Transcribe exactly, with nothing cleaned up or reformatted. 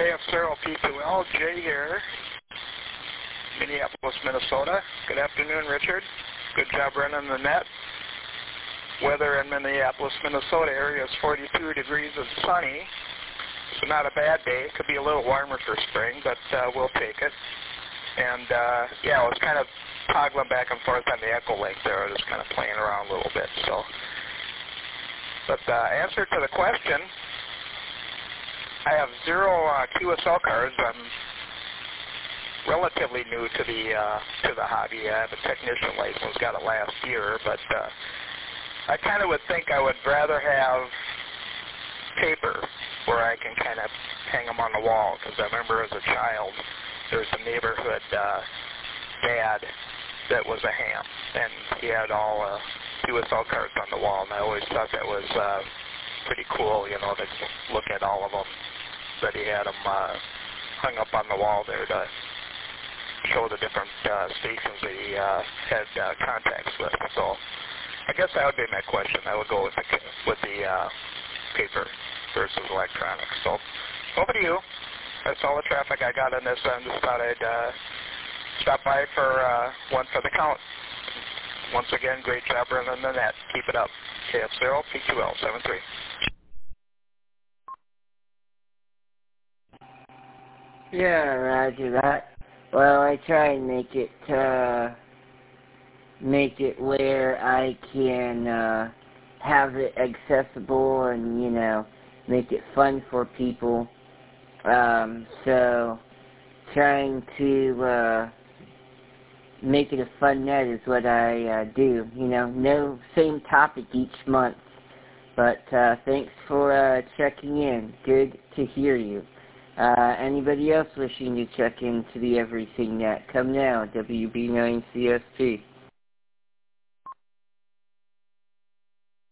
K F zero P two L, Jay here, Minneapolis, Minnesota. Good afternoon, Richard. Good job running the net. Weather in Minneapolis, Minnesota area is forty-two degrees and sunny, so not a bad day. Could be a little warmer for spring, but uh, we'll take it. And uh, yeah, I was kind of toggling back and forth on the echo link there. I was just kind of playing around a little bit. So, but uh, answer to the question, I have zero uh, Q S L cards. I'm relatively new to the uh, to the hobby. I have a technician license, got it last year, but uh, I kind of would think I would rather have paper where I can kind of hang them on the wall, because I remember as a child there was a neighborhood uh, dad that was a ham, and he had all uh, Q S L cards on the wall, and I always thought that was uh, pretty cool, you know, to look at all of them, that he had them uh, hung up on the wall there to show the different uh, stations that he uh, had uh, contacts with. So I guess that would be my question. I would go with the with the uh, paper versus electronics. So over to you. That's all the traffic I got on this end. Just thought I'd uh, stop by for uh, one for the count. Once again, great job running the net. Keep it up. K F zero P two L seven three. Yeah, roger that. Well, I try and make it, uh, make it where I can, uh, have it accessible and, you know, make it fun for people. Um, so, trying to, uh, make it a fun net is what I, uh, do. You know, no same topic each month. But, uh, thanks for, uh, checking in. Good to hear you. Uh, anybody else wishing to check into the Everything Net, come now, W B nine C S P.